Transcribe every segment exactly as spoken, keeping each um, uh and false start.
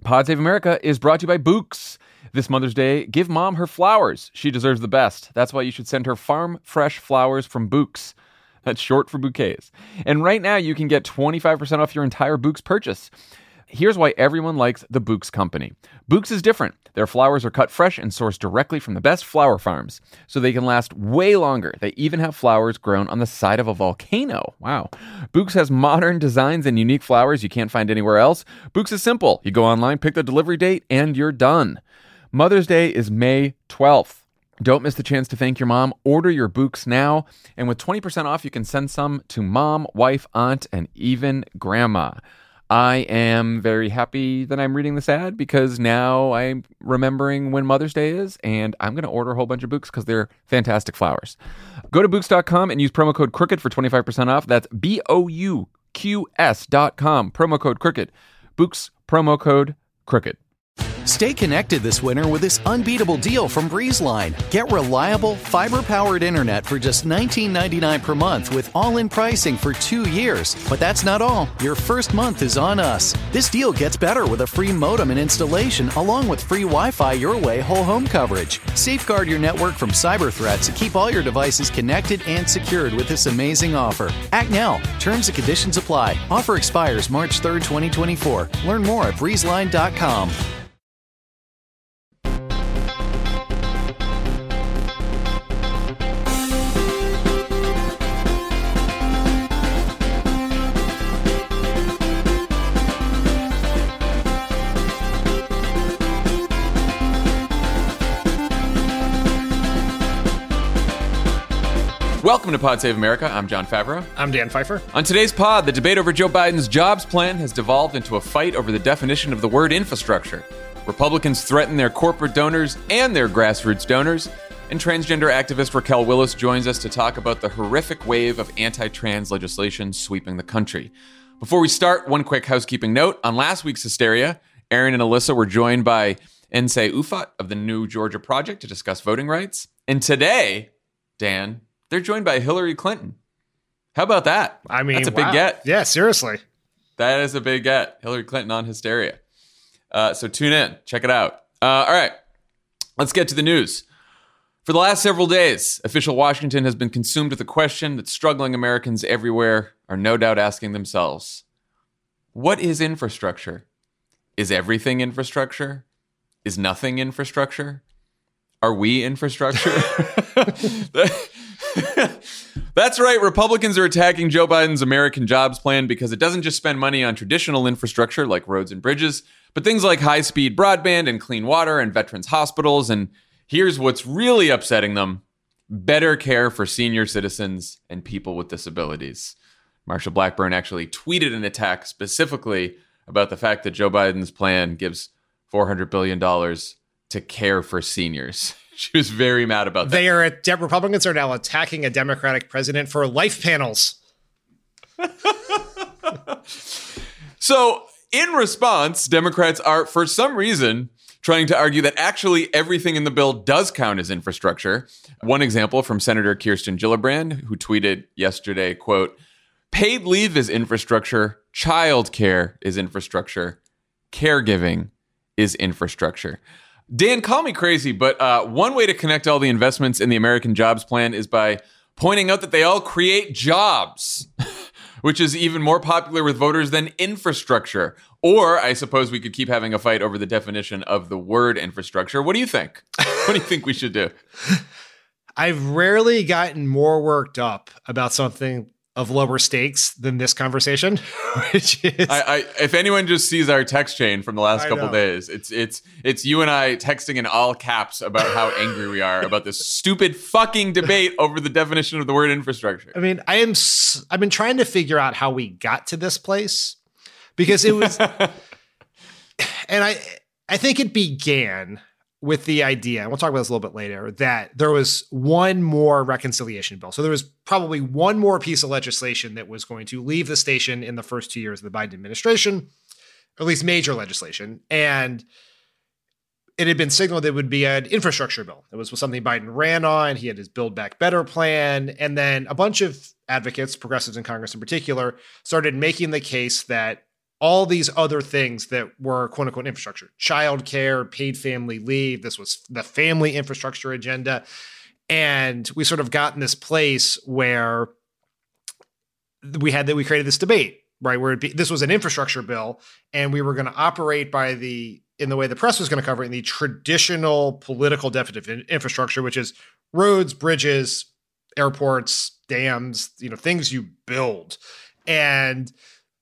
Pod Save America is brought to you by Books. This Mother's Day, give mom her flowers. She deserves the best. That's why you should send her farm fresh flowers from Books. That's short for bouquets. And right now, you can get twenty-five percent off your entire Books purchase. Here's why everyone likes the Books Company. Books is different. Their flowers are cut fresh and sourced directly from the best flower farms, so they can last way longer. They even have flowers grown on the side of a volcano. Wow. Books has modern designs and unique flowers you can't find anywhere else. Books is simple. You go online, pick the delivery date, and you're done. Mother's Day is May twelfth. Don't miss the chance to thank your mom. Order your Books now. And with twenty percent off, you can send some to mom, wife, aunt, and even grandma. I am very happy that I'm reading this ad because now I'm remembering when Mother's Day is, and I'm going to order a whole bunch of Books because they're fantastic flowers. Go to Books dot com and use promo code Crooked for twenty-five percent off. That's B O U Q S dot com, promo code Crooked. Books, promo code Crooked. Stay connected this winter with this unbeatable deal from BreezeLine. Get reliable, fiber-powered internet for just nineteen ninety-nine dollars per month with all-in pricing for two years. But that's not all. Your first month is on us. This deal gets better with a free modem and installation, along with free Wi-Fi your way whole home coverage. Safeguard your network from cyber threats and keep all your devices connected and secured with this amazing offer. Act now. Terms and conditions apply. Offer expires March third, twenty twenty-four. Learn more at breeze line dot com. Welcome to Pod Save America. I'm John Favreau. I'm Dan Pfeiffer. On today's pod, the debate over Joe Biden's jobs plan has devolved into a fight over the definition of the word infrastructure. Republicans threaten their corporate donors and their grassroots donors. And transgender activist Raquel Willis joins us to talk about the horrific wave of anti-trans legislation sweeping the country. Before we start, one quick housekeeping note. On last week's Hysteria, Aaron and Alyssa were joined by Nsé Ufot of the New Georgia Project to discuss voting rights. And today, Dan, they're joined by Hillary Clinton. How about that? I mean, that's a wow. big get. Yeah, seriously. That is a big get. Hillary Clinton on Hysteria. Uh, so tune in. Check it out. Uh, all right. Let's get to the news. For the last several days, official Washington has been consumed with a question that struggling Americans everywhere are no doubt asking themselves. What is infrastructure? Is everything infrastructure? Is nothing infrastructure? Are we infrastructure? That's right. Republicans are attacking Joe Biden's American Jobs Plan because it doesn't just spend money on traditional infrastructure like roads and bridges, but things like high-speed broadband and clean water and veterans hospitals. And here's what's really upsetting them: better care for senior citizens and people with disabilities. Marsha Blackburn actually tweeted an attack specifically about the fact that Joe Biden's plan gives four hundred billion dollars to care for seniors. She was very mad about that. They are at, Republicans are now attacking a Democratic president for life panels. So in response, Democrats are, for some reason, trying to argue that actually everything in the bill does count as infrastructure. One example from Senator Kirsten Gillibrand, who tweeted yesterday, quote, "Paid leave is infrastructure. Childcare is infrastructure. Caregiving is infrastructure." Dan, call me crazy, but uh, one way to connect all the investments in the American Jobs Plan is by pointing out that they all create jobs, which is even more popular with voters than infrastructure. Or I suppose we could keep having a fight over the definition of the word infrastructure. What do you think? What do you think we should do? I've rarely gotten more worked up about something of lower stakes than this conversation, which is I, I if anyone just sees our text chain from the last I couple know. days, it's it's it's you and I texting in all caps about how angry we are about this stupid fucking debate over the definition of the word infrastructure. I mean, I am s- I've been trying to figure out how we got to this place, because it was and I I think it began with the idea, and we'll talk about this a little bit later, that there was one more reconciliation bill. So there was probably one more piece of legislation that was going to leave the station in the first two years of the Biden administration, or at least major legislation. And it had been signaled it would be an infrastructure bill. It was something Biden ran on. He had his Build Back Better plan. And then a bunch of advocates, progressives in Congress in particular, started making the case that all these other things that were quote unquote infrastructure, childcare, paid family leave. This was the family infrastructure agenda. And we sort of got in this place where we had that we created this debate, right? Where it be, this was an infrastructure bill, and we were going to operate by the, in the way the press was going to cover it, in the traditional political definition of infrastructure, which is roads, bridges, airports, dams, you know, things you build. And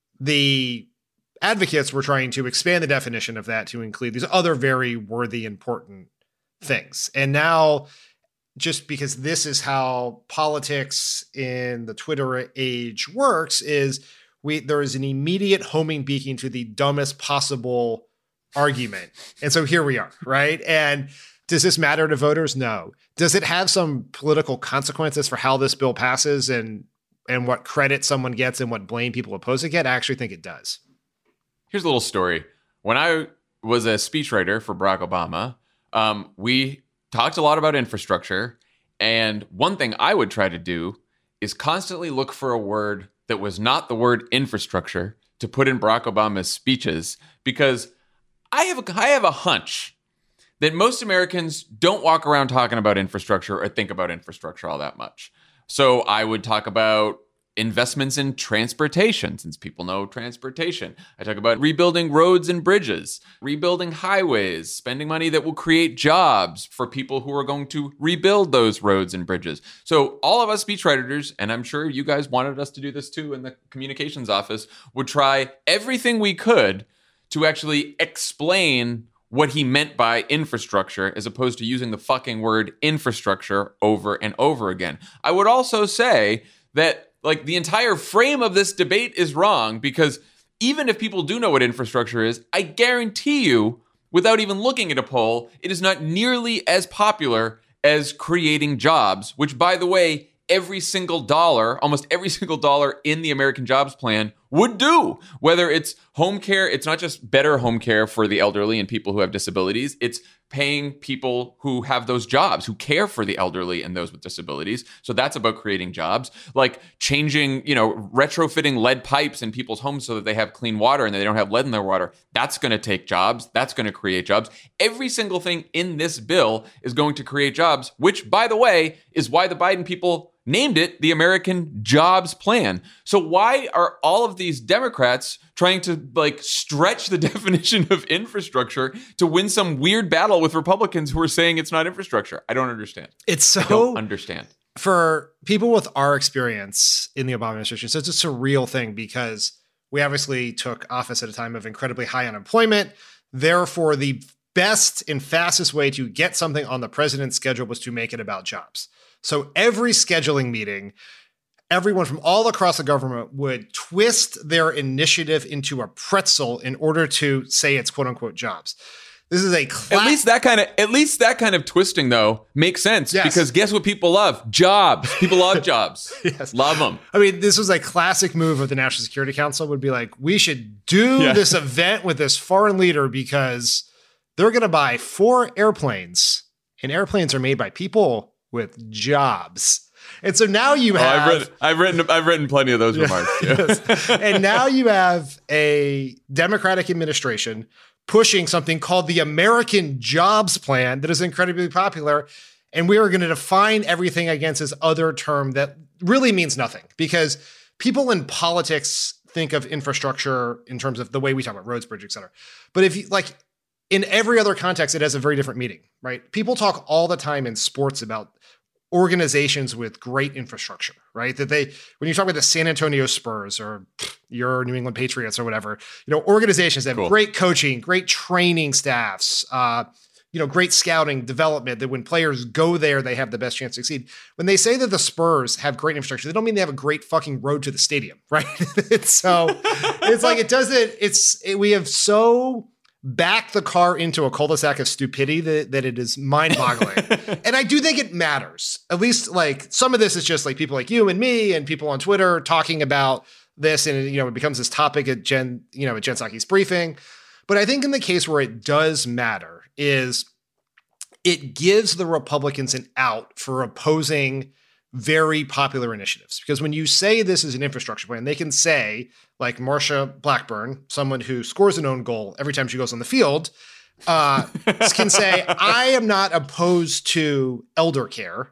the advocates were trying to expand the definition of that to include these other very worthy, important things. And now, just because this is how politics in the Twitter age works, is we there is an immediate homing beacon to the dumbest possible argument. And so here we are, right? And does this matter to voters? No. Does it have some political consequences for how this bill passes and and what credit someone gets and what blame people opposing it? I actually think it does. Here's a little story. When I was a speechwriter for Barack Obama, um, we talked a lot about infrastructure. And one thing I would try to do is constantly look for a word that was not the word infrastructure to put in Barack Obama's speeches, because I have a, I have a hunch that most Americans don't walk around talking about infrastructure or think about infrastructure all that much. So I would talk about investments in transportation, since people know transportation. I talk about rebuilding roads and bridges, rebuilding highways, spending money that will create jobs for people who are going to rebuild those roads and bridges. So all of us speechwriters, and I'm sure you guys wanted us to do this too in the communications office, would try everything we could to actually explain what he meant by infrastructure, as opposed to using the fucking word infrastructure over and over again. I would also say that, like, the entire frame of this debate is wrong, because even if people do know what infrastructure is, I guarantee you, without even looking at a poll, it is not nearly as popular as creating jobs, which, by the way, every single dollar, almost every single dollar in the American Jobs Plan would do. Whether it's home care, it's not just better home care for the elderly and people who have disabilities. It's paying people who have those jobs, who care for the elderly and those with disabilities. So that's about creating jobs. Like changing, you know, retrofitting lead pipes in people's homes so that they have clean water and they don't have lead in their water. That's going to take jobs. That's going to create jobs. Every single thing in this bill is going to create jobs, which, by the way, is why the Biden people named it the American Jobs Plan. So why are all of these Democrats trying to like stretch the definition of infrastructure to win some weird battle with Republicans who are saying it's not infrastructure? I don't understand. It's so I don't understand. For people with our experience in the Obama administration, so it's a surreal thing, because we obviously took office at a time of incredibly high unemployment. Therefore, the best and fastest way to get something on the president's schedule was to make it about jobs. So every scheduling meeting, everyone from all across the government would twist their initiative into a pretzel in order to say it's quote unquote jobs. This is a cla- at least that kind of at least that kind of twisting though makes sense, yes. Because guess what people love? Jobs. People love jobs. Yes. Love them. I mean, this was a classic move of the National Security Council. Would be like, we should do yeah. this event with this foreign leader because they're going to buy four airplanes, and airplanes are made by people with jobs. And so now you have, oh, I've, written, I've written, I've written plenty of those yeah, remarks. Yeah. Yes. And now you have a Democratic administration pushing something called the American Jobs Plan that is incredibly popular. And we are going to define everything against this other term that really means nothing, because people in politics think of infrastructure in terms of the way we talk about roads, bridges, et cetera. But if you like, in every other context, it has a very different meaning, right? People talk all the time in sports about organizations with great infrastructure, right? That they, when you talk about the San Antonio Spurs or your New England Patriots or whatever, you know, organizations that have cool. great coaching, great training staffs, uh, you know, great scouting, development, that when players go there, they have the best chance to succeed. When they say that the Spurs have great infrastructure, they don't mean they have a great fucking road to the stadium, right? It's so, it's like, it doesn't, it's, it, we have so back the car into a cul-de-sac of stupidity that, that it is mind-boggling. And I do think it matters. At least like some of this is just like people like you and me and people on Twitter talking about this, and you know, it becomes this topic at Jen, you know, at Jen Psaki's briefing. But I think in the case where it does matter is it gives the Republicans an out for opposing very popular initiatives. Because when you say this is an infrastructure plan, they can say, like Marsha Blackburn, someone who scores an own goal every time she goes on the field, uh, can say, I am not opposed to elder care.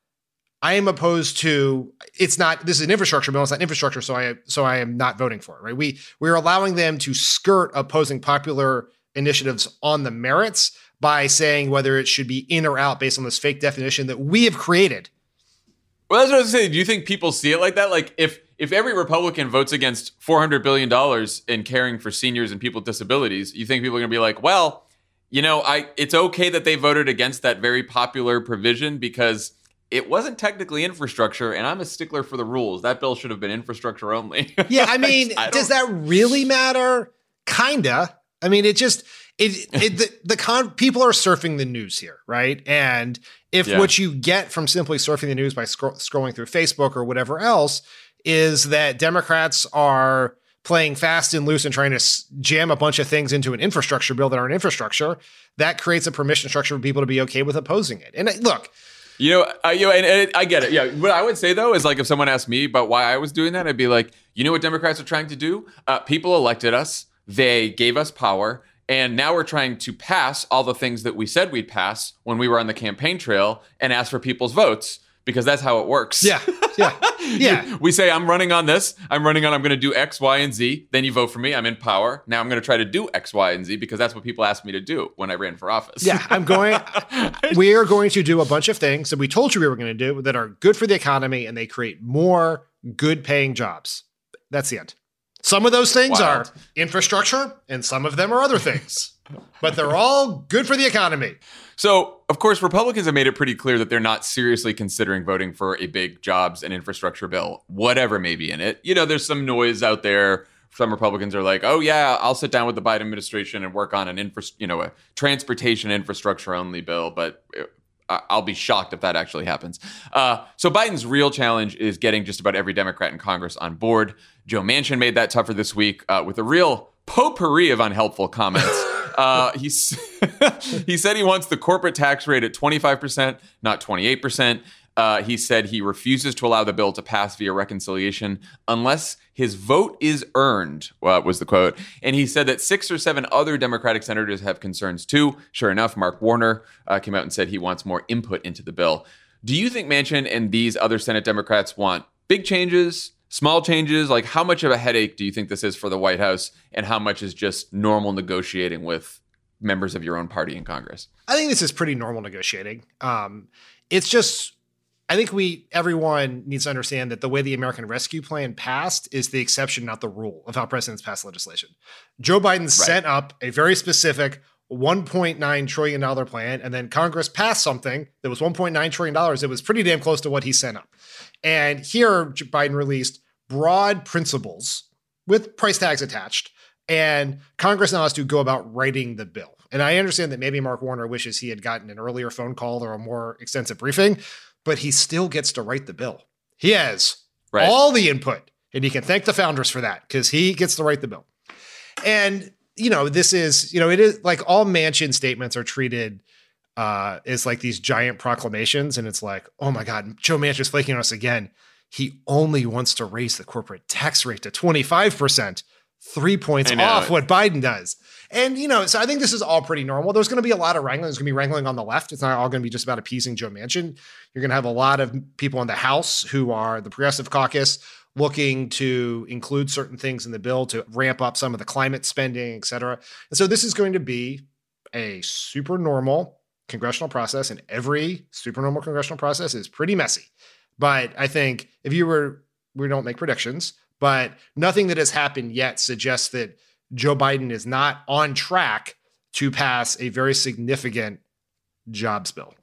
I am opposed to, it's not, this is an infrastructure bill, it's not infrastructure, so I so I am not voting for it, right? We, we're allowing them to skirt opposing popular initiatives on the merits by saying whether it should be in or out based on this fake definition that we have created. Well, that's what I was saying. Do you think people see it like that? Like if if every Republican votes against four hundred billion dollars in caring for seniors and people with disabilities, you think people are going to be like, well, you know, I it's okay that they voted against that very popular provision because it wasn't technically infrastructure, and I'm a stickler for the rules. That bill should have been infrastructure only. Yeah, I mean, I does that really matter? Kinda. I mean, it just it, it the, the con people are surfing the news here, right? And if Yeah. what you get from simply surfing the news by scro- scrolling through Facebook or whatever else is that Democrats are playing fast and loose and trying to s- jam a bunch of things into an infrastructure bill that aren't infrastructure, that creates a permission structure for people to be okay with opposing it. And uh, look, You know, I, you know, and, and I get it. Yeah, what I would say though is like if someone asked me about why I was doing that, I'd be like, you know what Democrats are trying to do? Uh, people elected us, they gave us power, and now we're trying to pass all the things that we said we'd pass when we were on the campaign trail and ask for people's votes because that's how it works. yeah, yeah, yeah. We say I'm running on this. I'm running on. I'm going to do X, Y, and Z. Then you vote for me. I'm in power. Now I'm going to try to do X, Y, and Z because that's what people asked me to do when I ran for office. Yeah, I'm going. We are going to do a bunch of things that we told you we were going to do that are good for the economy, and they create more good-paying jobs. That's the end. Some of those things Wild. are infrastructure, and some of them are other things, but they're all good for the economy. So, of course, Republicans have made it pretty clear that they're not seriously considering voting for a big jobs and infrastructure bill, whatever may be in it. You know, there's some noise out there. Some Republicans are like, oh, yeah, I'll sit down with the Biden administration and work on an infra, you know, a transportation infrastructure only bill. But I'll be shocked if that actually happens. Uh, so Biden's real challenge is getting just about every Democrat in Congress on board. Joe Manchin made that tougher this week uh, with a real potpourri of unhelpful comments. Uh, he's, he said he wants the corporate tax rate at twenty-five percent, not twenty-eight percent. Uh, he said he refuses to allow the bill to pass via reconciliation unless his vote is earned, uh, was the quote. And he said that six or seven other Democratic senators have concerns too. Sure enough, Mark Warner uh, came out and said he wants more input into the bill. Do you think Manchin and these other Senate Democrats want big changes, small changes? Like, how much of a headache do you think this is for the White House, and how much is just normal negotiating with members of your own party in Congress? I think this is pretty normal negotiating. Um, it's just, I think we, everyone needs to understand that the way the American Rescue Plan passed is the exception, not the rule of how presidents pass legislation. Joe Biden right. sent up a very specific one point nine trillion dollars plan, and then Congress passed something that was one point nine trillion dollars. It was pretty damn close to what he sent up. And here Biden released broad principles with price tags attached, and Congress now has to go about writing the bill. And I understand that maybe Mark Warner wishes he had gotten an earlier phone call or a more extensive briefing, but he still gets to write the bill. He has right. all the input, and he can thank the founders for that because he gets to write the bill. And, you know, this is, you know, it is like all Manchin statements are treated uh, as like these giant proclamations. And it's like, oh my God, Joe Manchin's flaking on us again. He only wants to raise the corporate tax rate to twenty-five percent, three points off what Biden does. And, you know, so I think this is all pretty normal. There's going to be a lot of wrangling. There's going to be wrangling on the left. It's not all going to be just about appeasing Joe Manchin. You're going to have a lot of people in the House who are the Progressive Caucus looking to include certain things in the bill to ramp up some of the climate spending, et cetera. And so this is going to be a super normal congressional process, and every super normal congressional process is pretty messy. But I think if you were, we don't make predictions, but nothing that has happened yet suggests that Joe Biden is not on track to pass a very significant jobs bill.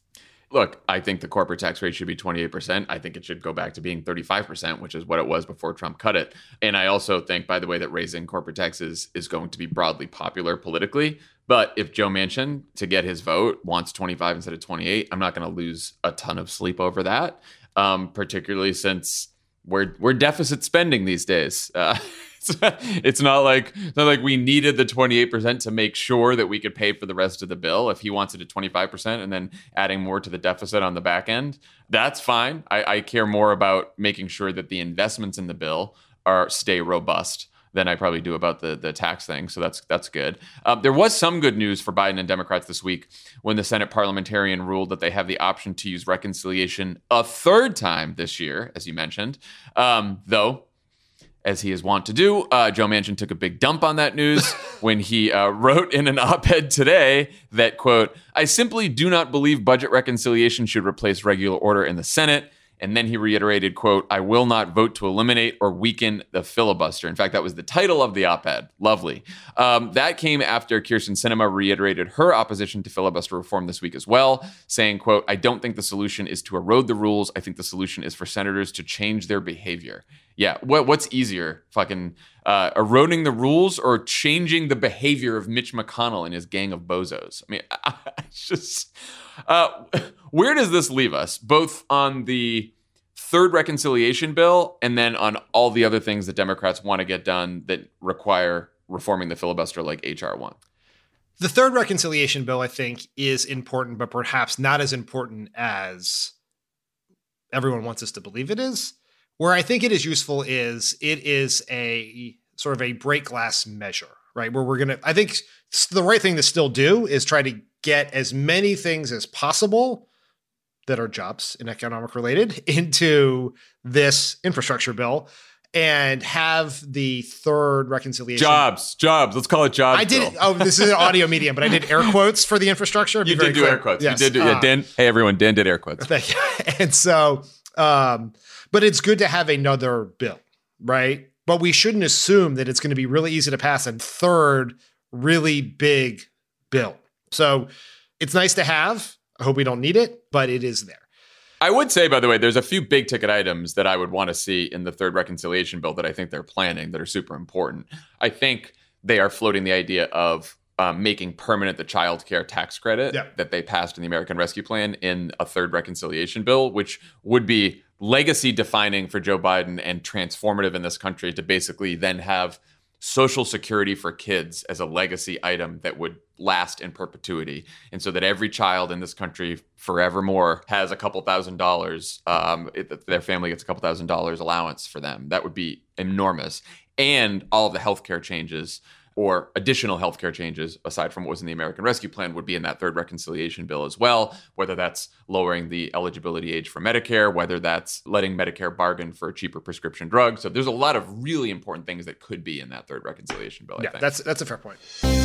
Look, I think the corporate tax rate should be twenty-eight percent. I think it should go back to being thirty-five percent, which is what it was before Trump cut it. And I also think, by the way, that raising corporate taxes is going to be broadly popular politically. But if Joe Manchin, to get his vote, wants twenty-five instead of twenty-eight, I'm not going to lose a ton of sleep over that, um, particularly since we're we're deficit spending these days. Uh, it's, it's not like it's not like we needed the twenty-eight percent to make sure that we could pay for the rest of the bill. If he wants it at twenty-five percent and then adding more to the deficit on the back end, that's fine. I, I care more about making sure that the investments in the bill are stay robust than I probably do about the, the tax thing. So that's that's good. Um, there was some good news for Biden and Democrats this week when the Senate parliamentarian ruled that they have the option to use reconciliation a third time this year, as you mentioned. Um, though, as he is wont to do, uh, Joe Manchin took a big dump on that news when he uh, wrote in an op-ed today that, quote, "I simply do not believe budget reconciliation should replace regular order in the Senate." And then he reiterated, quote, "I will not vote to eliminate or weaken the filibuster." In fact, that was the title of the op-ed. Lovely. Um, that came after Kyrsten Sinema reiterated her opposition to filibuster reform this week as well, saying, quote, "I don't think the solution is to erode the rules. I think the solution is for senators to change their behavior." Yeah, what, what's easier? Fucking uh, eroding the rules or changing the behavior of Mitch McConnell and his gang of bozos? I mean, I, I just... Uh, where does this leave us, both on the third reconciliation bill and then on all the other things that Democrats want to get done that require reforming the filibuster, like H R one? The third reconciliation bill, I think, is important, but perhaps not as important as everyone wants us to believe it is. Where I think it is useful is it is a sort of a break glass measure, right? Where we're going to, I think the right thing to still do is try to get as many things as possible that are jobs and economic related into this infrastructure bill and have the third reconciliation. Jobs, jobs. Let's call it jobs. I did. Oh, this is an audio medium, but I did air quotes for the infrastructure. You did do clear. air quotes. Yes. You did do, yeah, uh, Dan. Hey, everyone. Dan did air quotes. Thank you. And so, um, but it's good to have another bill, right? But we shouldn't assume that it's going to be really easy to pass a third really big bill. So it's nice to have. I hope we don't need it, but it is there. I would say, by the way, there's a few big ticket items that I would want to see in the third reconciliation bill that I think they're planning that are super important. I think they are floating the idea of um, making permanent the child care tax credit yeah. that they passed in the American Rescue Plan in a third reconciliation bill, which would be legacy defining for Joe Biden and transformative in this country to basically then have Social Security for kids as a legacy item that would last in perpetuity. And so that every child in this country forevermore has a couple thousand dollars, um, it, their family gets a couple thousand dollars allowance for them. That would be enormous. And all of the healthcare changes or additional healthcare changes, aside from what was in the American Rescue Plan, would be in that third reconciliation bill as well, whether that's lowering the eligibility age for Medicare, whether that's letting Medicare bargain for a cheaper prescription drug. So there's a lot of really important things that could be in that third reconciliation bill, I yeah, think. that's that's a fair point.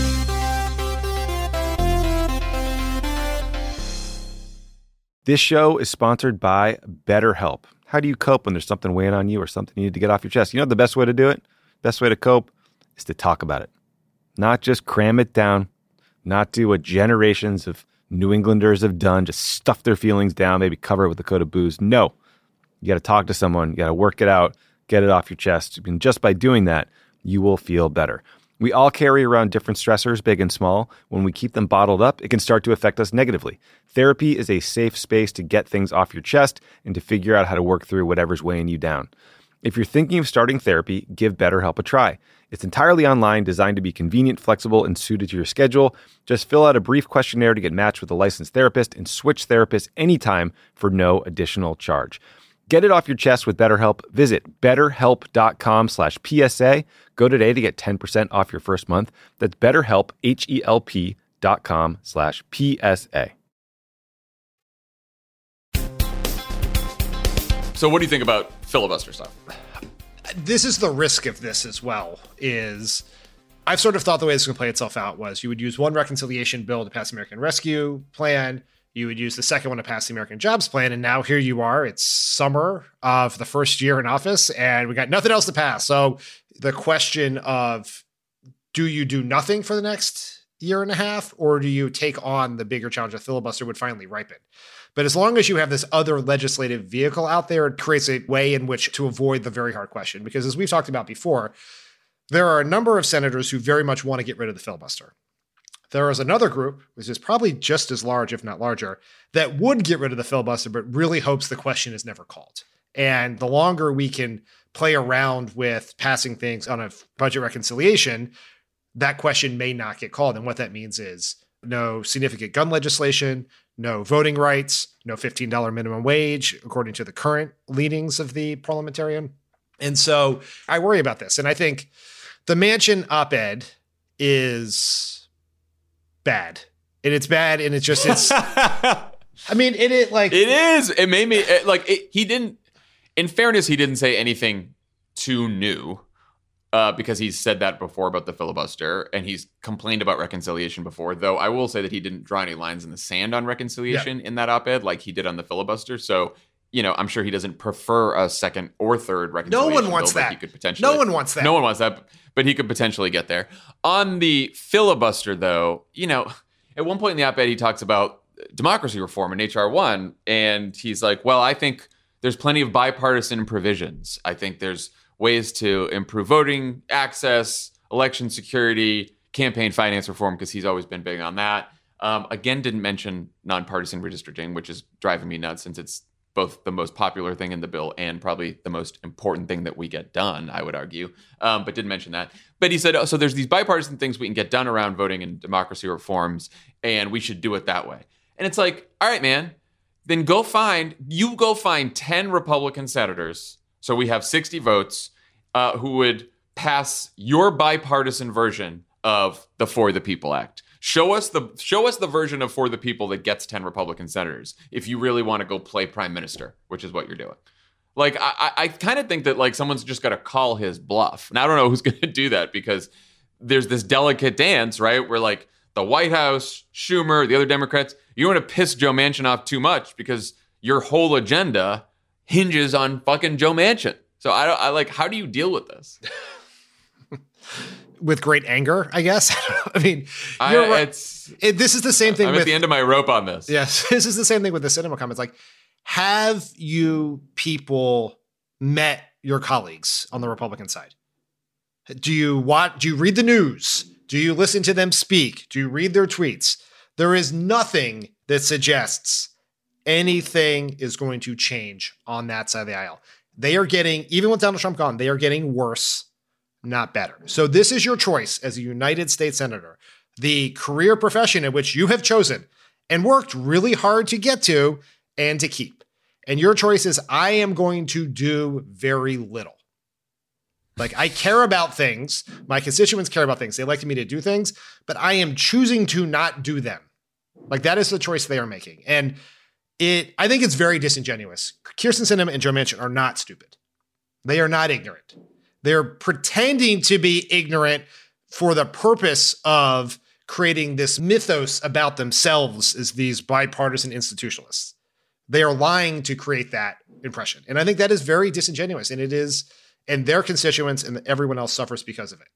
This show is sponsored by BetterHelp. How do you cope when there's something weighing on you or something you need to get off your chest? You know the best way to do it? Best way to cope is to talk about it. Not just cram it down, not do what generations of New Englanders have done, just stuff their feelings down, maybe cover it with a coat of booze. No, you got to talk to someone. You got to work it out, get it off your chest. And just by doing that, you will feel better. We all carry around different stressors, big and small. When we keep them bottled up, it can start to affect us negatively. Therapy is a safe space to get things off your chest and to figure out how to work through whatever's weighing you down. If you're thinking of starting therapy, give BetterHelp a try. It's entirely online, designed to be convenient, flexible, and suited to your schedule. Just fill out a brief questionnaire to get matched with a licensed therapist and switch therapists anytime for no additional charge. Get it off your chest with BetterHelp. Visit betterhelp.com slash PSA. Go today to get ten percent off your first month. That's BetterHelp, H-E-L-P dot com slash P-S-A. So what do you think about filibuster stuff? This is the risk of this as well, is I've sort of thought the way this is going to play itself out was you would use one reconciliation bill to pass the American Rescue Plan. You would use the second one to pass the American Jobs Plan. And now here you are. It's summer of the first year in office and we got nothing else to pass. So the question of, do you do nothing for the next year and a half, or do you take on the bigger challenge of filibuster would finally ripen? But as long as you have this other legislative vehicle out there, it creates a way in which to avoid the very hard question. Because as we've talked about before, there are a number of senators who very much want to get rid of the filibuster. There is another group, which is probably just as large, if not larger, that would get rid of the filibuster, but really hopes the question is never called. And the longer we can play around with passing things on a budget reconciliation, that question may not get called. And what that means is no significant gun legislation, no voting rights, no fifteen dollars minimum wage, according to the current leanings of the parliamentarian. And so I worry about this. And I think the Manchin op-ed is bad. And it's bad. And it's just, it's, I mean, it is like, it is. It made me it, like, it, he didn't, in fairness, he didn't say anything too new. Uh, because he's said that before about the filibuster, and he's complained about reconciliation before, though I will say that he didn't draw any lines in the sand on reconciliation yeah. in that op-ed like he did on the filibuster. So, you know, I'm sure he doesn't prefer a second or third reconciliation. No one wants bill, that. He could potentially, no one wants that. No one wants that, but he could potentially get there. On the filibuster, though, you know, at one point in the op-ed, he talks about democracy reform in H R one, and he's like, well, I think there's plenty of bipartisan provisions. I think there's ways to improve voting access, election security, campaign finance reform, because he's always been big on that. Um, again, didn't mention nonpartisan redistricting, which is driving me nuts since it's both the most popular thing in the bill and probably the most important thing that we get done, I would argue, um, but didn't mention that. But he said, oh, so there's these bipartisan things we can get done around voting and democracy reforms, and we should do it that way. And it's like, all right, man, then go find, you go find ten Republican senators, so we have sixty votes, uh, who would pass your bipartisan version of the For the People Act. Show us the show us the version of For the People that gets ten Republican senators if you really want to go play prime minister, which is what you're doing. Like, I, I kind of think that, like, someone's just got to call his bluff. And I don't know who's going to do that, because there's this delicate dance, right, where, like, the White House, Schumer, the other Democrats, you want to piss Joe Manchin off too much because your whole agenda hinges on fucking Joe Manchin. So I don't, I like, how do you deal with this? With great anger, I guess. I mean, I, you're right. It's, it, this is the same thing. I'm with, at the end of my rope on this. Yes, this is the same thing with the cinema comments. Like, have you people met your colleagues on the Republican side? Do you watch? Do you read the news? Do you listen to them speak? Do you read their tweets? There is nothing that suggests anything is going to change on that side of the aisle. They are getting, even with Donald Trump gone, they are getting worse, not better. So this is your choice as a United States Senator, the career profession in which you have chosen and worked really hard to get to and to keep. And your choice is, I am going to do very little. Like, I care about things. My constituents care about things. They like me to do things, but I am choosing to not do them. Like, that is the choice they are making. And it, I think it's very disingenuous. Kyrsten Sinema and Joe Manchin are not stupid. They are not ignorant. They're pretending to be ignorant for the purpose of creating this mythos about themselves as these bipartisan institutionalists. They are lying to create that impression. And I think that is very disingenuous. And it is, and their constituents and everyone else suffers because of it.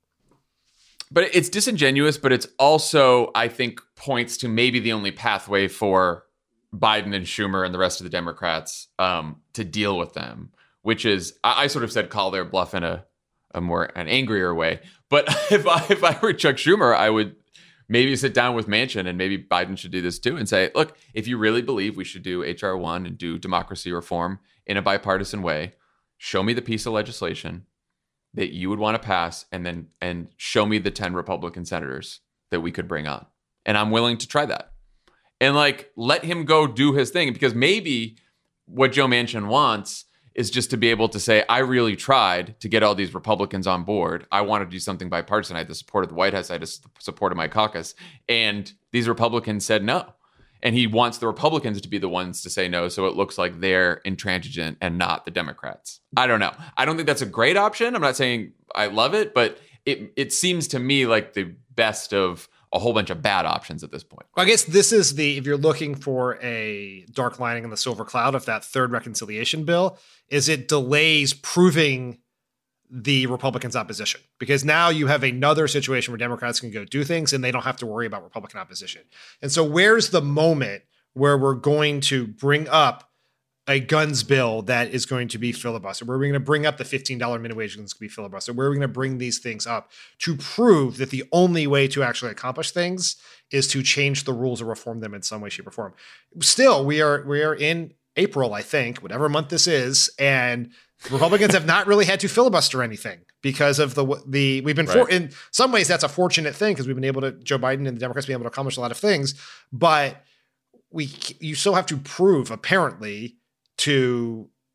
But it's disingenuous, but it's also, I think, points to maybe the only pathway for Biden and Schumer and the rest of the Democrats um, to deal with them, which is, I, I sort of said call their bluff in a, a more, an angrier way. But if I, if I were Chuck Schumer, I would maybe sit down with Manchin, and maybe Biden should do this too, and say, look, if you really believe we should do H R one and do democracy reform in a bipartisan way, show me the piece of legislation that you would want to pass, and then and show me the ten Republican senators that we could bring on. And I'm willing to try that. And, like, let him go do his thing, because maybe what Joe Manchin wants is just to be able to say, I really tried to get all these Republicans on board. I wanted to do something bipartisan. I had the support of the White House. I had the support of my caucus. And these Republicans said no. And he wants the Republicans to be the ones to say no, so it looks like they're intransigent and not the Democrats. I don't know. I don't think that's a great option. I'm not saying I love it, but it it seems to me like the best of a whole bunch of bad options at this point. Well, I guess this is the, if you're looking for a dark lining in the silver cloud of that third reconciliation bill, is it delays proving the Republicans' opposition, because now you have another situation where Democrats can go do things and they don't have to worry about Republican opposition. And so where's the moment where we're going to bring up a guns bill that is going to be filibustered, where we're going to bring up the fifteen dollars minimum wage that's going to be filibustered, where we're going to bring these things up to prove that the only way to actually accomplish things is to change the rules or reform them in some way, shape, or form. Still, we are we are in April, I think, whatever month this is, and Republicans have not really had to filibuster anything because of the the we've been right. for, in some ways that's a fortunate thing, because we've been able to, Joe Biden and the Democrats been able to accomplish a lot of things, but we you still have to prove apparently to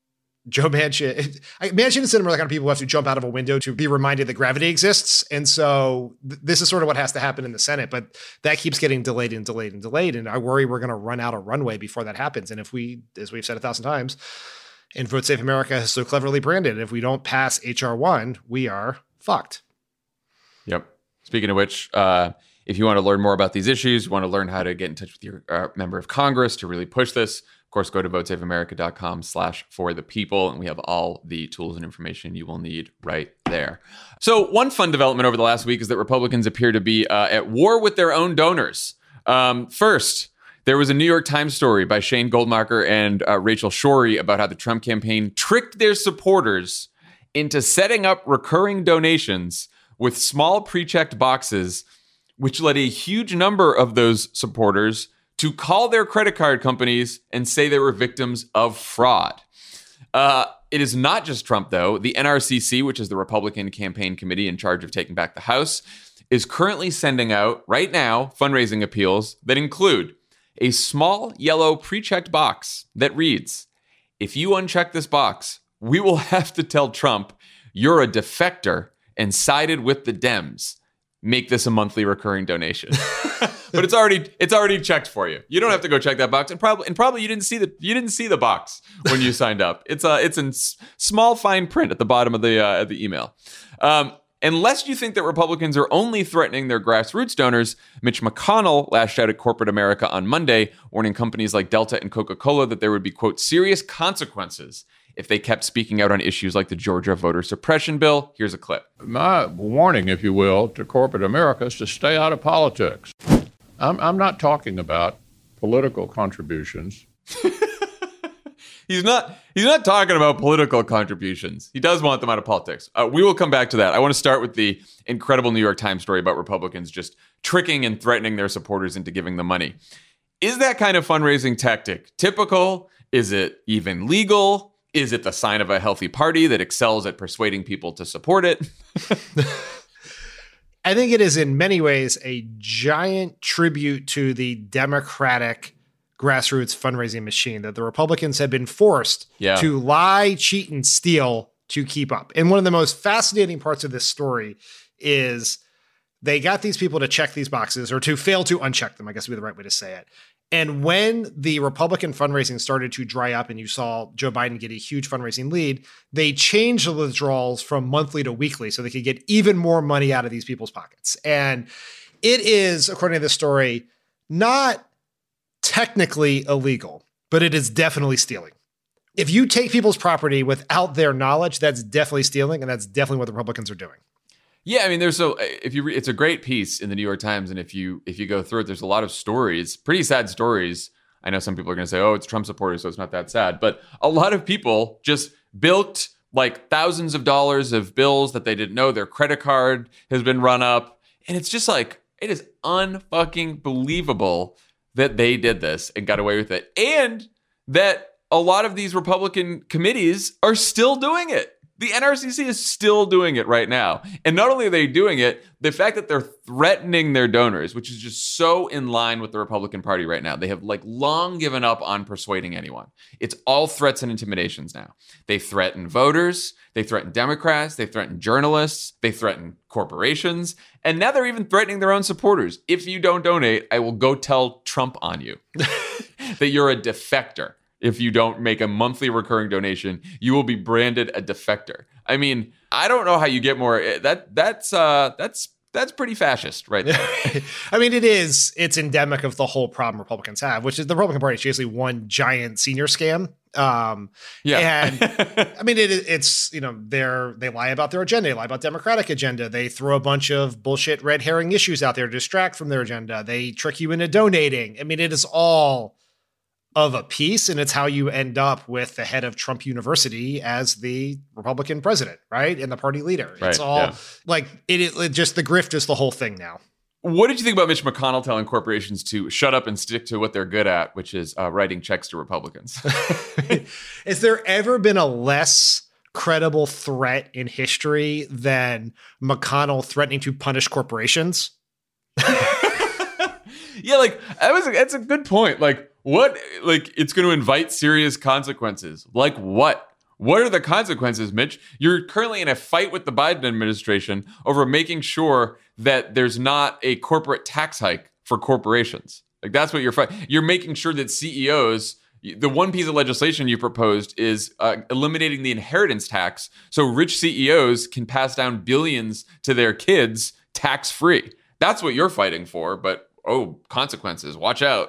Joe Manchin, Manchin and Sinema are the kind of people who have to jump out of a window to be reminded that gravity exists. And so th- this is sort of what has to happen in the Senate, but that keeps getting delayed and delayed and delayed. And I worry we're going to run out of runway before that happens. And if we, as we've said a thousand times, and Vote Save America has so cleverly branded, if we don't pass H R one, we are fucked. Yep. Speaking of which, uh, if you want to learn more about these issues, you want to learn how to get in touch with your uh, member of Congress to really push this, of course, go to votesaveamerica.com slash for the people, and we have all the tools and information you will need right there. So one fun development over the last week is that Republicans appear to be uh, at war with their own donors. Um, first, there was a New York Times story by Shane Goldmacher and uh, Rachel Shorey about how the Trump campaign tricked their supporters into setting up recurring donations with small pre-checked boxes, which led a huge number of those supporters to call their credit card companies and say they were victims of fraud. Uh, it is not just Trump, though. The N R C C, which is the Republican campaign committee in charge of taking back the House, is currently sending out, right now, fundraising appeals that include a small yellow pre-checked box that reads, if you uncheck this box, we will have to tell Trump you're a defector and sided with the Dems. Make this a monthly recurring donation. But it's already it's already checked for you. You don't have to go check that box, and probably and probably you didn't see the you didn't see the box when you signed up. It's uh it's in s- small fine print at the bottom of the uh, the email. Um, unless you think that Republicans are only threatening their grassroots donors, Mitch McConnell lashed out at corporate America on Monday, warning companies like Delta and Coca-Cola that there would be, quote, serious consequences if they kept speaking out on issues like the Georgia voter suppression bill. Here's a clip. My warning, if you will, to corporate America is to stay out of politics. I'm, I'm not talking about political contributions. He's not he's not talking about political contributions. He does want them out of politics. Uh, we will come back to that. I want to start with the incredible New York Times story about Republicans just tricking and threatening their supporters into giving them money. Is that kind of fundraising tactic typical? Is it even legal? Is it the sign of a healthy party that excels at persuading people to support it? I think it is in many ways a giant tribute to the Democratic grassroots fundraising machine that the Republicans have been forced yeah. to lie, cheat, and steal to keep up. And one of the most fascinating parts of this story is they got these people to check these boxes, or to fail to uncheck them, I guess would be the right way to say it. And when the Republican fundraising started to dry up and you saw Joe Biden get a huge fundraising lead, they changed the withdrawals from monthly to weekly so they could get even more money out of these people's pockets. And it is, according to this story, not technically illegal, but it is definitely stealing. If you take people's property without their knowledge, that's definitely stealing, and that's definitely what the Republicans are doing. Yeah, I mean, there's so if you re- it's a great piece in the New York Times, and if you if you go through it, there's a lot of stories, pretty sad stories. I know some people are going to say, "Oh, it's Trump supporters, so it's not that sad," but a lot of people just bilked like thousands of dollars of bills that they didn't know. Their credit card has been run up, and it's just like it is unfucking believable that they did this and got away with it, and that a lot of these Republican committees are still doing it. The N R C C is still doing it right now. And not only are they doing it, the fact that they're threatening their donors, which is just so in line with the Republican Party right now. They have like long given up on persuading anyone. It's all threats and intimidations now. They threaten voters, they threaten Democrats, they threaten journalists, they threaten corporations, and now they're even threatening their own supporters. If you don't donate, I will go tell Trump on you that you're a defector. If you don't make a monthly recurring donation, you will be branded a defector. I mean, I don't know how you get more. That that's uh, that's that's pretty fascist, right there. I mean, it is. It's endemic of the whole problem Republicans have, which is the Republican Party is basically one giant senior scam. Um, yeah, and I mean, it, it's you know they're they lie about their agenda, they lie about Democratic agenda, they throw a bunch of bullshit red herring issues out there to distract from their agenda. They trick you into donating. I mean, it is all of a piece, and it's how you end up with the head of Trump University as the Republican president, right? And the party leader. Right, it's all yeah. like it, it just the grift is the whole thing now. What did you think about Mitch McConnell telling corporations to shut up and stick to what they're good at, which is uh, writing checks to Republicans? Has there ever been a less credible threat in history than McConnell threatening to punish corporations? Yeah, like that was a, that's a good point. Like what? Like it's going to invite serious consequences. Like what? What are the consequences, Mitch? You're currently in a fight with the Biden administration over making sure that there's not a corporate tax hike for corporations. Like that's what you're fighting. You're making sure that C E Os, the one piece of legislation you proposed is uh, eliminating the inheritance tax so rich C E Os can pass down billions to their kids tax-free. That's what you're fighting for, but oh, consequences, watch out.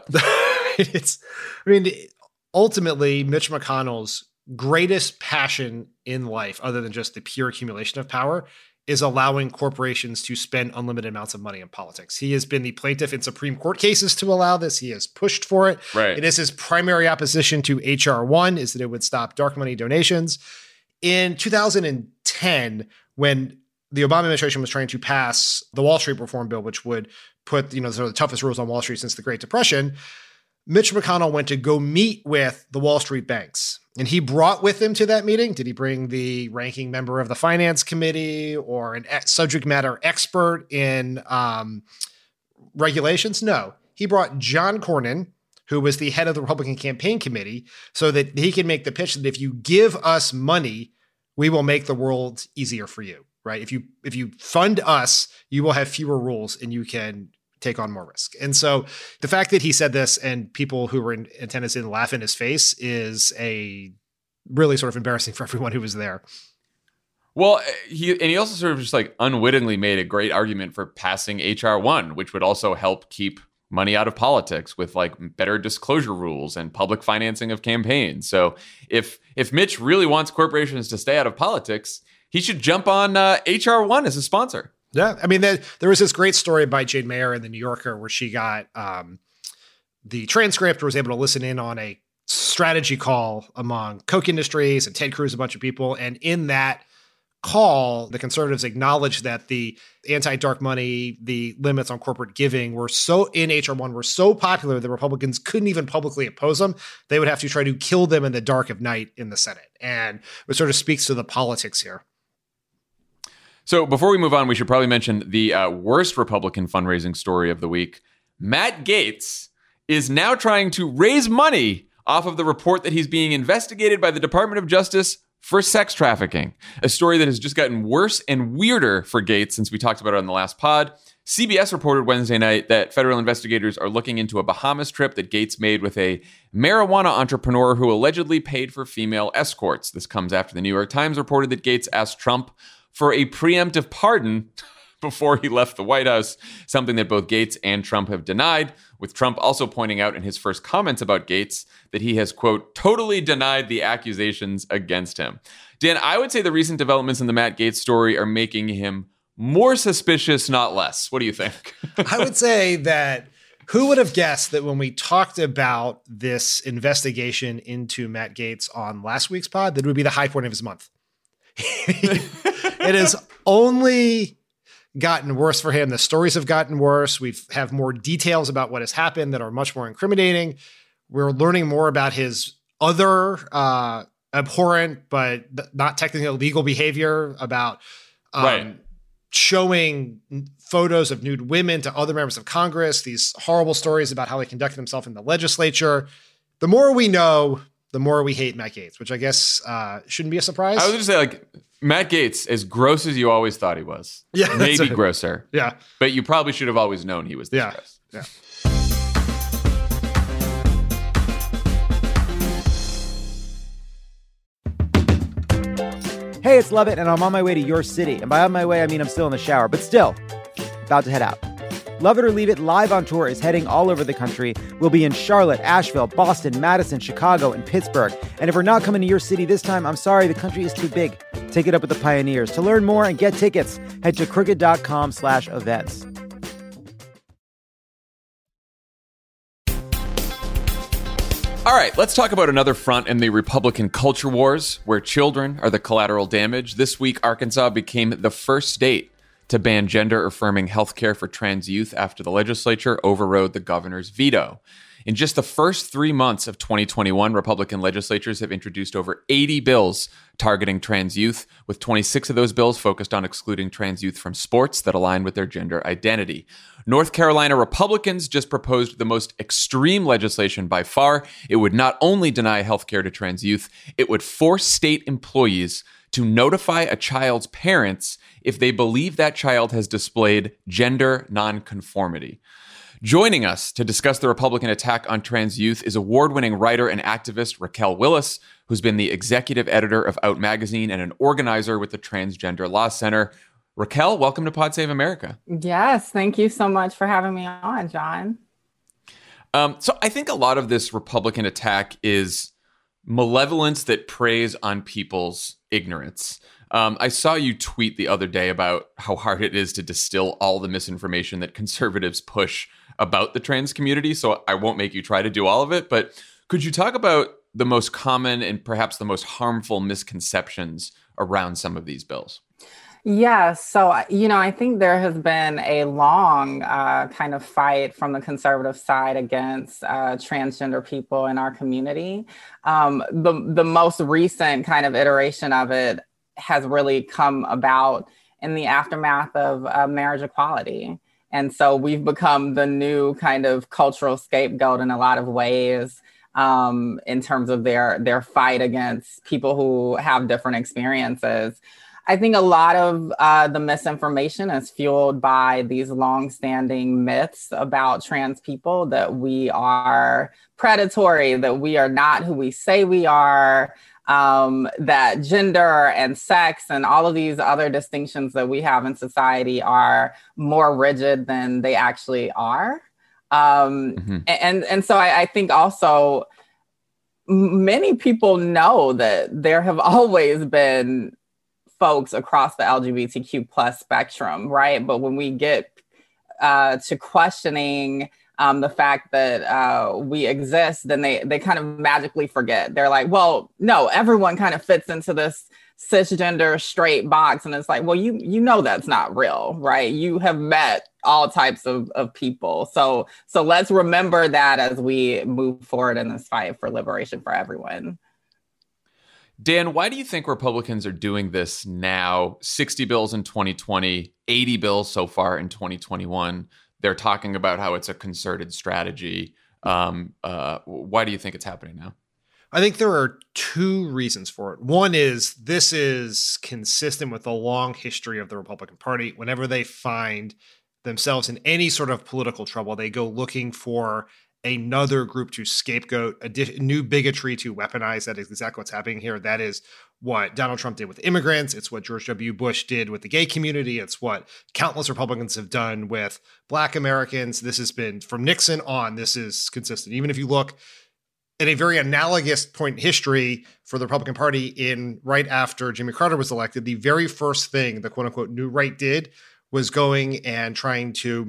It's, I mean, ultimately, Mitch McConnell's greatest passion in life, other than just the pure accumulation of power, is allowing corporations to spend unlimited amounts of money in politics. He has been the plaintiff in Supreme Court cases to allow this. He has pushed for it. Right. It is his primary opposition to H R one, is that it would stop dark money donations. In two thousand ten, when the Obama administration was trying to pass the Wall Street Reform Bill, which would put, you know, sort of the toughest rules on Wall Street since the Great Depression, Mitch McConnell went to go meet with the Wall Street banks. And he brought with him to that meeting, did he bring the ranking member of the finance committee or an ex- subject matter expert in um, regulations? No. He brought John Cornyn, who was the head of the Republican campaign committee, so that he can make the pitch that if you give us money, we will make the world easier for you, right? If you if you fund us, you will have fewer rules and you can take on more risk. And so the fact that he said this and people who were in attendance didn't laugh in his face is a really sort of embarrassing for everyone who was there. Well, he and he also sort of just like unwittingly made a great argument for passing H R one, which would also help keep money out of politics with like better disclosure rules and public financing of campaigns. So if if Mitch really wants corporations to stay out of politics, he should jump on uh, H R one as a sponsor. Yeah. I mean, there, there was this great story by Jane Mayer in the New Yorker where she got um, the transcript or was able to listen in on a strategy call among Koch Industries and Ted Cruz, a bunch of people. And in that call, the conservatives acknowledged that the anti-dark money, the limits on corporate giving were so in H R one were so popular that Republicans couldn't even publicly oppose them. They would have to try to kill them in the dark of night in the Senate. And it sort of speaks to the politics here. So before we move on, we should probably mention the uh, worst Republican fundraising story of the week. Matt Gaetz is now trying to raise money off of the report that he's being investigated by the Department of Justice for sex trafficking, a story that has just gotten worse and weirder for Gaetz since we talked about it on the last pod. C B S reported Wednesday night that federal investigators are looking into a Bahamas trip that Gaetz made with a marijuana entrepreneur who allegedly paid for female escorts. This comes after the New York Times reported that Gaetz asked Trump for a preemptive pardon before he left the White House, something that both Gaetz and Trump have denied, with Trump also pointing out in his first comments about Gaetz that he has, quote, totally denied the accusations against him. Dan, I would say the recent developments in the Matt Gaetz story are making him more suspicious, not less. What do you think? I would say that who would have guessed that when we talked about this investigation into Matt Gaetz on last week's pod, that it would be the high point of his month. It has only gotten worse for him. The stories have gotten worse. We have more details about what has happened that are much more incriminating. We're learning more about his other uh, abhorrent, but not technically illegal behavior about um, right. showing photos of nude women to other members of Congress, these horrible stories about how he conducted himself in the legislature. The more we know, the more we hate Matt Gaetz, which I guess uh, shouldn't be a surprise. I was just say, like, Matt Gaetz, as gross as you always thought he was. Yeah, maybe a, grosser. Yeah. But you probably should have always known he was this yeah. gross. Yeah. Hey, it's Lovett, and I'm on my way to your city. And by on my way, I mean I'm still in the shower, but still, about to head out. Love It or Leave It Live on Tour is heading all over the country. We'll be in Charlotte, Asheville, Boston, Madison, Chicago, and Pittsburgh. And if we're not coming to your city this time, I'm sorry, the country is too big. Take it up with the Pioneers. To learn more and get tickets, head to crooked.com slash events. All right, let's talk about another front in the Republican culture wars, where children are the collateral damage. This week, Arkansas became the first state to ban gender-affirming health care for trans youth after the legislature overrode the governor's veto. In just the first three months of twenty twenty-one, Republican legislatures have introduced over eighty bills targeting trans youth, with twenty-six of those bills focused on excluding trans youth from sports that align with their gender identity. North Carolina Republicans just proposed the most extreme legislation by far. It would not only deny health care to trans youth, it would force state employees to notify a child's parents if they believe that child has displayed gender nonconformity. Joining us to discuss the Republican attack on trans youth is award-winning writer and activist Raquel Willis, who's been the executive editor of Out Magazine and an organizer with the Transgender Law Center. Raquel, welcome to Pod Save America. Yes, thank you so much for having me on, John. Um, so I think a lot of this Republican attack is malevolence that preys on people's ignorance. Um, I saw you tweet the other day about how hard it is to distill all the misinformation that conservatives push about the trans community, so I won't make you try to do all of it, but could you talk about the most common and perhaps the most harmful misconceptions around some of these bills? Yeah, so, you know, I think there has been a long uh, kind of fight from the conservative side against uh, transgender people in our community. Um, the, the most recent kind of iteration of it has really come about in the aftermath of uh, marriage equality. And so we've become the new kind of cultural scapegoat in a lot of ways um, in terms of their, their fight against people who have different experiences. I think a lot of uh, the misinformation is fueled by these longstanding myths about trans people, that we are predatory, that we are not who we say we are, um, that gender and sex and all of these other distinctions that we have in society are more rigid than they actually are. Um, mm-hmm. and, and so I, I think also many people know that there have always been folks across the L G B T Q plus spectrum, right? But when we get uh, to questioning um, the fact that uh, we exist, then they they kind of magically forget. They're like, well, no, everyone kind of fits into this cisgender straight box. And it's like, well, you you know that's not real, right? You have met all types of, of people. So so let's remember that as we move forward in this fight for liberation for everyone. Dan, why do you think Republicans are doing this now? sixty bills in twenty twenty, eighty bills so far in twenty twenty-one. They're talking about how it's a concerted strategy. Um, uh, why do you think it's happening now? I think there are two reasons for it. One is this is consistent with the long history of the Republican Party. Whenever they find themselves in any sort of political trouble, they go looking for another group to scapegoat, a di- new bigotry to weaponize. That is exactly what's happening here. That is what Donald Trump did with immigrants. It's what George W. Bush did with the gay community. It's what countless Republicans have done with Black Americans. This has been, from Nixon on, this is consistent. Even if you look at a very analogous point in history for the Republican Party, in right after Jimmy Carter was elected, the very first thing the quote unquote new right did was going and trying to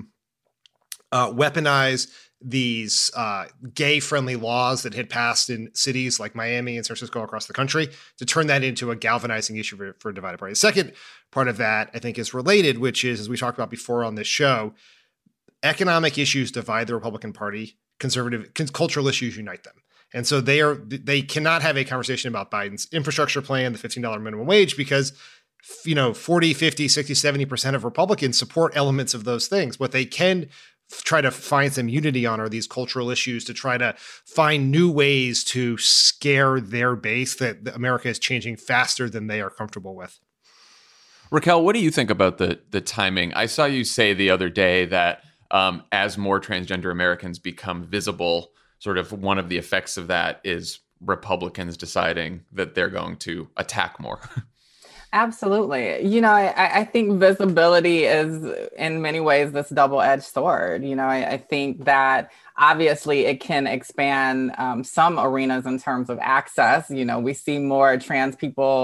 uh, weaponize these uh, gay-friendly laws that had passed in cities like Miami and San Francisco across the country to turn that into a galvanizing issue for, for a divided party. The second part of that, I think, is related, which is, as we talked about before on this show, economic issues divide the Republican Party. Conservative cultural issues unite them. And so they are they cannot have a conversation about Biden's infrastructure plan, the fifteen dollars minimum wage, because you know forty, fifty, sixty, seventy percent of Republicans support elements of those things. What they can try to find some unity on are these cultural issues, to try to find new ways to scare their base that America is changing faster than they are comfortable with. Raquel, what do you think about the the timing? I saw you say the other day that um, as more transgender Americans become visible, sort of one of the effects of that is Republicans deciding that they're going to attack more. Absolutely. You know, I, I think visibility is in many ways this double-edged sword. You know, I, I think that obviously it can expand um, some arenas in terms of access. You know, we see more trans people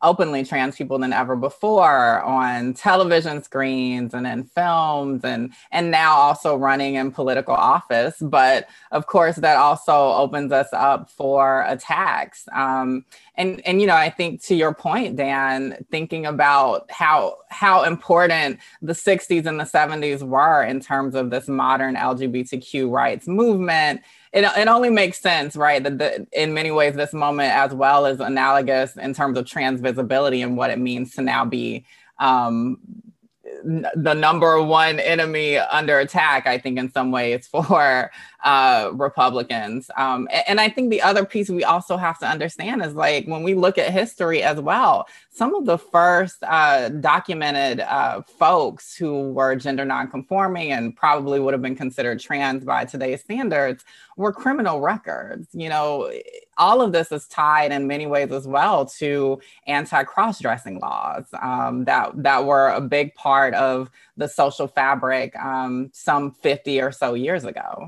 openly trans people than ever before on television screens and in films, and and now also running in political office. But of course, that also opens us up for attacks. Um, and and you know, I think to your point, Dan, thinking about how how important the sixties and the seventies were in terms of this modern L G B T Q rights movement. It, it only makes sense, right, that the, in many ways this moment as well is analogous in terms of trans visibility and what it means to now be um, n- the number one enemy under attack, I think, in some ways for uh, Republicans. Um, and, and I think the other piece we also have to understand is, like, when we look at history as well, some of the first uh, documented uh, folks who were gender nonconforming and probably would have been considered trans by today's standards were criminal records. You know, all of this is tied in many ways as well to anti-cross-dressing laws um, that, that were a big part of the social fabric um, some fifty or so years ago.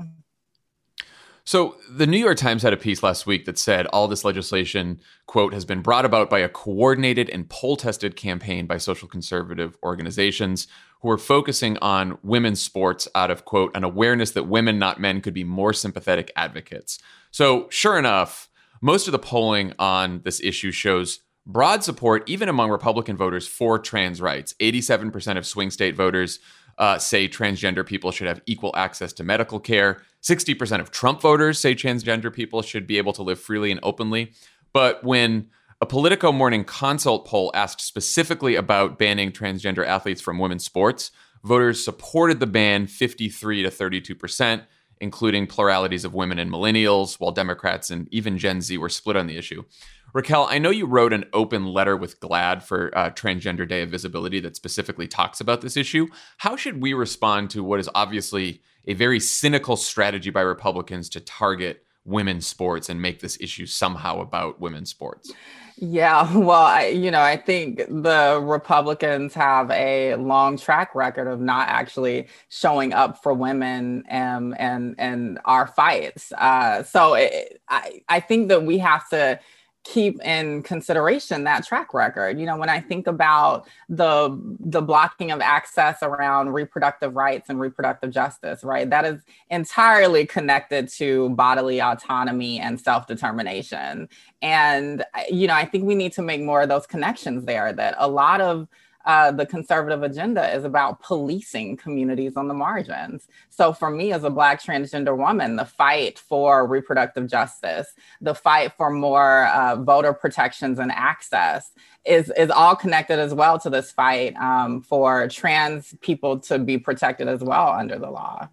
So the New York Times had a piece last week that said all this legislation, quote, has been brought about by a coordinated and poll-tested campaign by social conservative organizations who are focusing on women's sports out of, quote, an awareness that women, not men, could be more sympathetic advocates. So sure enough, most of the polling on this issue shows broad support, even among Republican voters, for trans rights. eighty-seven percent of swing state voters Uh, say transgender people should have equal access to medical care. sixty percent of Trump voters say transgender people should be able to live freely and openly. But when a Politico Morning Consult poll asked specifically about banning transgender athletes from women's sports, voters supported the ban fifty-three to thirty-two percent, including pluralities of women and millennials, while Democrats and even Gen Z were split on the issue. Raquel, I know you wrote an open letter with GLAAD for uh, Transgender Day of Visibility that specifically talks about this issue. How should we respond to what is obviously a very cynical strategy by Republicans to target women's sports and make this issue somehow about women's sports? Yeah, well, I, you know, I think the Republicans have a long track record of not actually showing up for women and and and our fights. Uh, so it, I I think that we have to keep in consideration that track record. You know, when I think about the the blocking of access around reproductive rights and reproductive justice, right, that is entirely connected to bodily autonomy and self-determination. And, you know, I think we need to make more of those connections there, that a lot of Uh, the conservative agenda is about policing communities on the margins. So for me as a Black transgender woman, the fight for reproductive justice, the fight for more uh, voter protections and access is, is all connected as well to this fight um, for trans people to be protected as well under the law.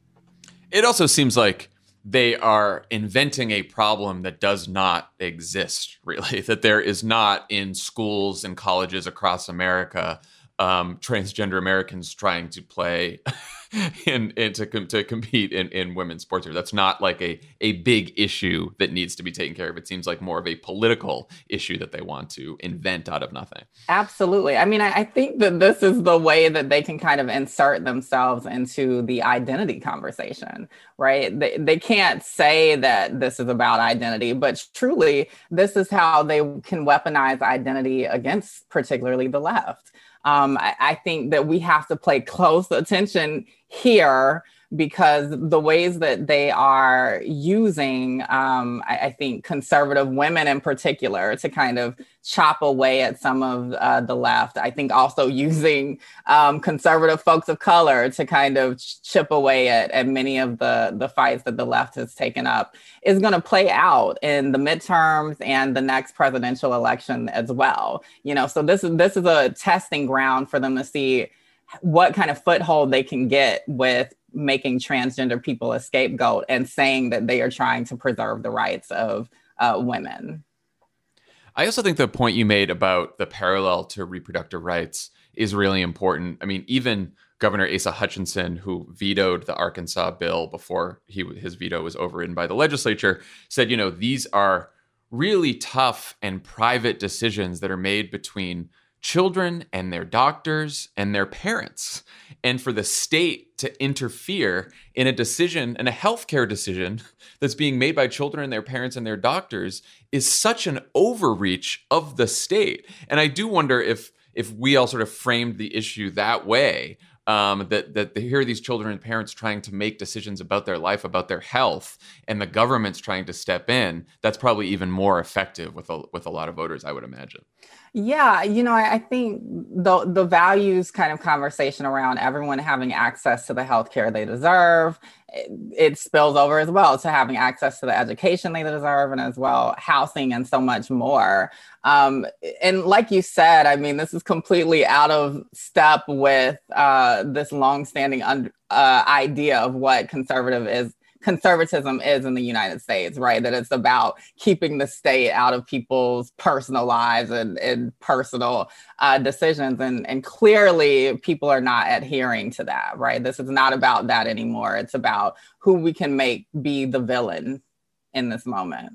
It also seems like they are inventing a problem that does not exist, really, that there is not in schools and colleges across America um, transgender Americans trying to play and, and to, com- to compete in, in women's sports. That's not like a, a big issue that needs to be taken care of. It seems like more of a political issue that they want to invent out of nothing. Absolutely. I mean, I, I think that this is the way that they can kind of insert themselves into the identity conversation, right? They, they can't say that this is about identity, but truly, this is how they can weaponize identity against particularly the left. Um, I, I think that we have to pay close attention here because the ways that they are using, um, I, I think, conservative women in particular to kind of chop away at some of uh, the left. I think also using um, conservative folks of color to kind of chip away at, at many of the, the fights that the left has taken up is going to play out in the midterms and the next presidential election as well. You know, so this is this is a testing ground for them to see what kind of foothold they can get with making transgender people a scapegoat and saying that they are trying to preserve the rights of uh, women. I also think the point you made about the parallel to reproductive rights is really important. I mean, even Governor Asa Hutchinson, who vetoed the Arkansas bill before he, his veto was overridden by the legislature, said, you know, these are really tough and private decisions that are made between children and their doctors and their parents. And for the state to interfere in a decision, and a healthcare decision that's being made by children and their parents and their doctors is such an overreach of the state. And I do wonder if if we all sort of framed the issue that way, um, that that here are these children and parents trying to make decisions about their life, about their health, and the government's trying to step in, that's probably even more effective with a, with a lot of voters, I would imagine. Yeah, you know, I, I think the the values kind of conversation around everyone having access to the healthcare they deserve, it, it spills over as well to having access to the education they deserve, and as well housing and so much more. Um, and like you said, I mean, this is completely out of step with uh, this longstanding un- uh, idea of what conservative is. conservatism is in the United States, right? That it's about keeping the state out of people's personal lives and, and personal uh, decisions. And, and clearly people are not adhering to that, right? This is not about that anymore. It's about who we can make be the villain in this moment.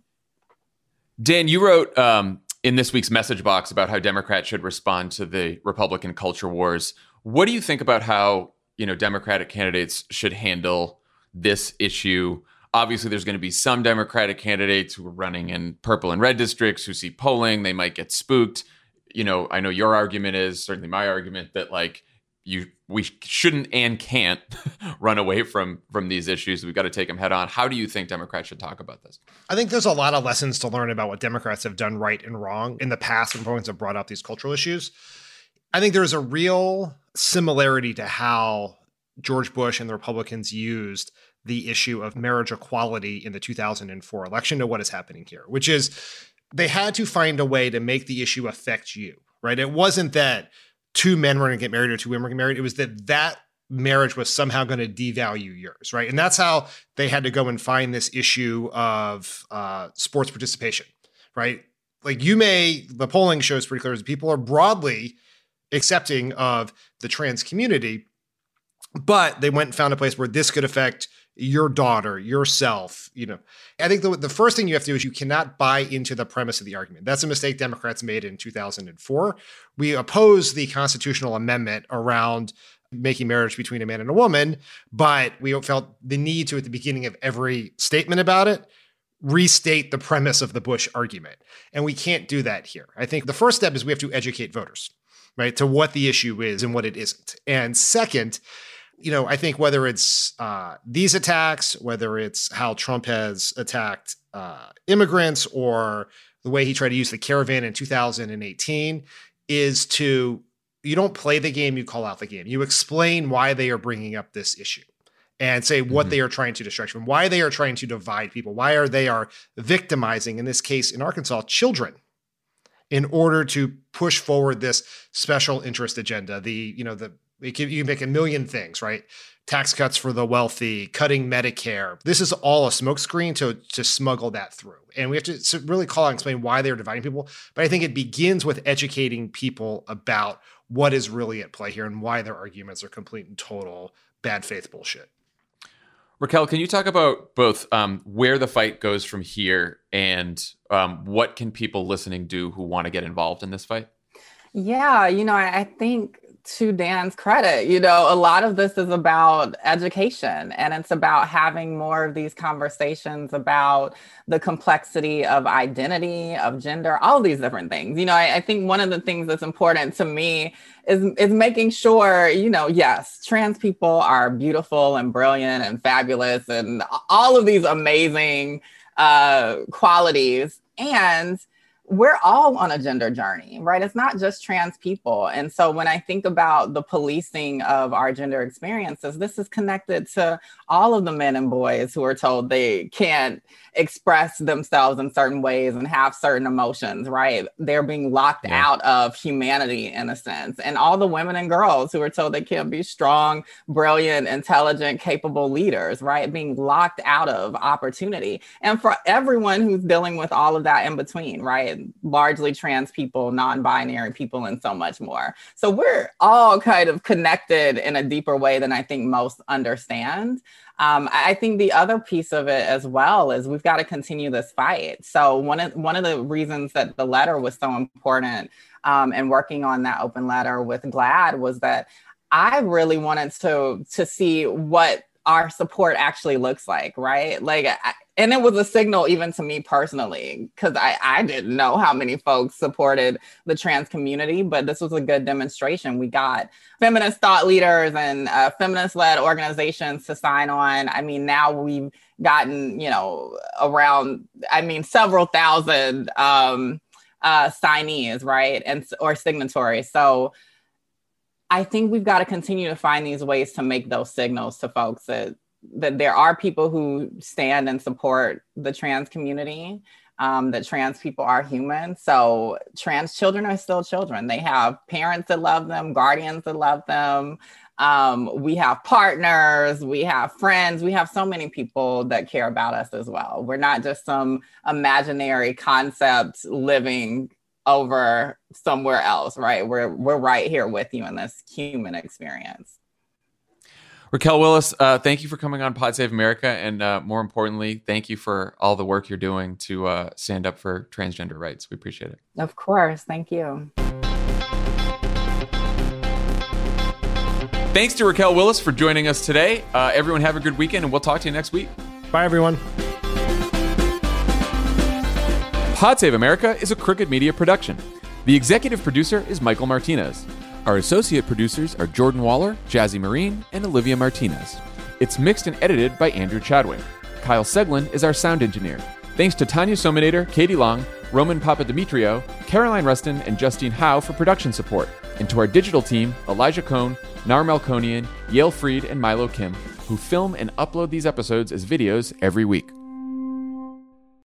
Dan, you wrote um, in this week's message box about how Democrats should respond to the Republican culture wars. What do you think about how, you know, Democratic candidates should handle this issue? Obviously, there's going to be some Democratic candidates who are running in purple and red districts who see polling, they might get spooked. You know, I know your argument is, certainly my argument, that like you we shouldn't and can't run away from from these issues. We've got to take them head on. How do you think Democrats should talk about this? I think there's a lot of lessons to learn about what Democrats have done right and wrong in the past when Republicans have brought up these cultural issues. I think there's a real similarity to how George Bush and the Republicans used the issue of marriage equality in the two thousand four election to what is happening here, which is they had to find a way to make the issue affect you, right? It wasn't that two men were going to get married or two women were going to get married. It was that that marriage was somehow going to devalue yours, right? And that's how they had to go and find this issue of uh, sports participation, right? Like you may, the polling shows pretty clear that people are broadly accepting of the trans community, but they went and found a place where this could affect your daughter, yourself, you know. I think the, the first thing you have to do is you cannot buy into the premise of the argument. That's a mistake Democrats made in two thousand four. We opposed the constitutional amendment around making marriage between a man and a woman, but we felt the need to, at the beginning of every statement about it, restate the premise of the Bush argument. And we can't do that here. I think the first step is we have to educate voters, right, to what the issue is and what it isn't. And second, you know, I think whether it's uh, these attacks, whether it's how Trump has attacked uh, immigrants or the way he tried to use the caravan in two thousand eighteen, is to, you don't play the game, you call out the game. You explain why they are bringing up this issue and say what mm-hmm. they are trying to distract from, why they are trying to divide people, why are they are victimizing, in this case in Arkansas, children, in order to push forward this special interest agenda. The, you know, the, you can make a million things, right? Tax cuts for the wealthy, cutting Medicare. This is all a smokescreen to, to smuggle that through. And we have to, to really call out and explain why they're dividing people. But I think it begins with educating people about what is really at play here and why their arguments are complete and total bad faith bullshit. Raquel, can you talk about both um, where the fight goes from here and um, what can people listening do who want to get involved in this fight? Yeah, you know, I, I think to Dan's credit, you know, a lot of this is about education, and it's about having more of these conversations about the complexity of identity, of gender, all these different things. You know, I, I think one of the things that's important to me is, is making sure, you know, yes, trans people are beautiful and brilliant and fabulous and all of these amazing uh, qualities. And we're all on a gender journey, right? It's not just trans people. And so when I think about the policing of our gender experiences, this is connected to all of the men and boys who are told they can't express themselves in certain ways and have certain emotions, right? They're being locked yeah. out of humanity in a sense. And all the women and girls who are told they can't be strong, brilliant, intelligent, capable leaders, right? Being locked out of opportunity. And for everyone who's dealing with all of that in between, right? with largely trans people, non-binary people, and so much more. So we're all kind of connected in a deeper way than I think most understand. Um, I think the other piece of it as well is we've got to continue this fight. So one of one of the reasons that the letter was so important um, and working on that open letter with GLAAD was that I really wanted to to see what our support actually looks like, right? Like, I, and it was a signal even to me personally, because I, I didn't know how many folks supported the trans community, but this was a good demonstration. We got feminist thought leaders and uh, feminist-led organizations to sign on. I mean, now we've gotten, you know, around, I mean, several thousand um, uh, signees, right? And or signatories. So I think we've got to continue to find these ways to make those signals to folks that that there are people who stand and support the trans community, um, that trans people are human. So trans children are still children. They have parents that love them, guardians that love them. Um, we have partners, we have friends, we have so many people that care about us as well. We're not just some imaginary concept living over somewhere else, right? We're we're right here with you in this human experience. Raquel Willis, uh, thank you for coming on Pod Save America, and uh, more importantly, thank you for all the work you're doing to uh, stand up for transgender rights. We appreciate it. Of course, thank you. Thanks to Raquel Willis for joining us today. Uh, everyone have a good weekend, and we'll talk to you next week. Bye, everyone. Pod Save America is a Crooked Media production. The executive producer is Michael Martinez. Our associate producers are Jordan Waller, Jazzy Marine, and Olivia Martinez. It's mixed and edited by Andrew Chadwick. Kyle Seglin is our sound engineer. Thanks to Tanya Sominator, Katie Long, Roman Papadimitriou, Caroline Rustin, and Justine Howe for production support. And to our digital team, Elijah Cohn, Nar Melkonian, Yale Freed, and Milo Kim, who film and upload these episodes as videos every week.